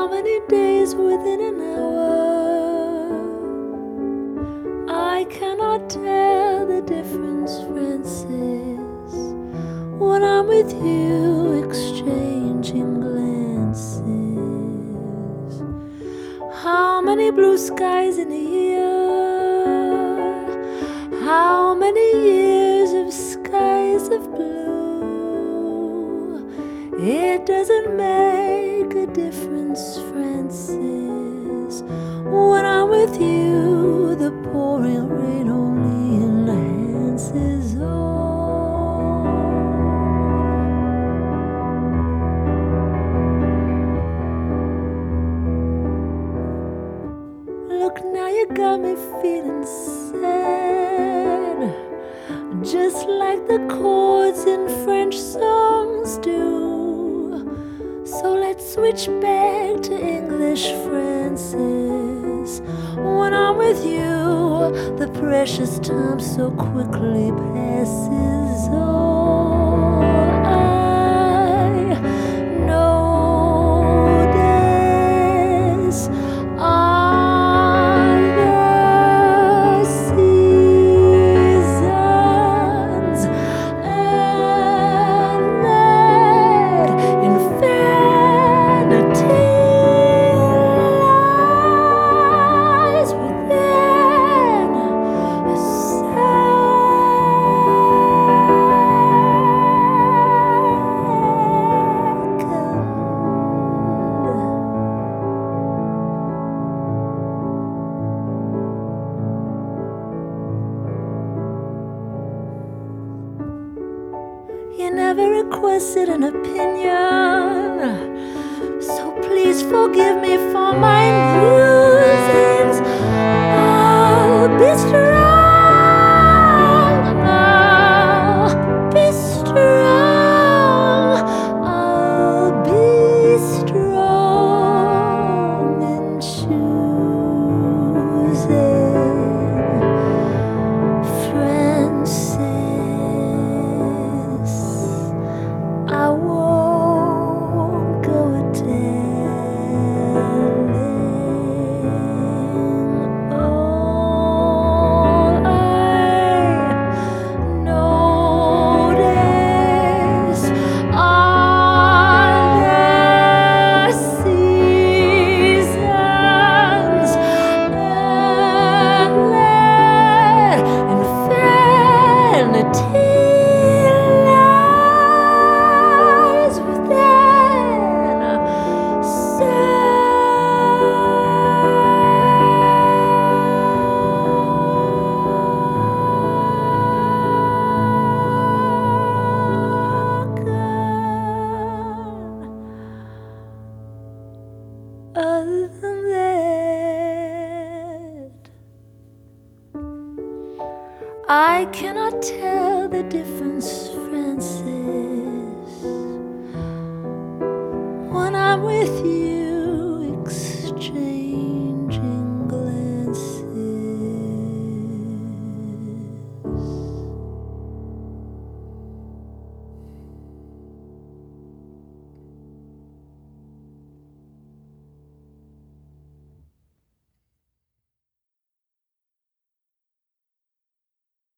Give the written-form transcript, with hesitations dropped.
many days within an hour? I cannot tell the difference, Francis, when I'm with you exchanging glances. How many blue skies in a year? How many years of skies of blue? It doesn't make a difference, Francis, when I'm with you. The pouring rain only enhances all. Look, now you got me feeling sad, just like the chords in French songs do. So let's switch back to English, Francis. When I'm with you, the precious time so quickly passes. Oh, I notice all the seasons, and that infinity lies within a You never requested an opinion, so please forgive me for my musings. I'll be strong, I'll be strong, I'll be strong in choosing Francis. I won't go a-telling all I notice are the seasons, and that infinity lies within a circle. Other than that, I cannot tell the difference, Francis.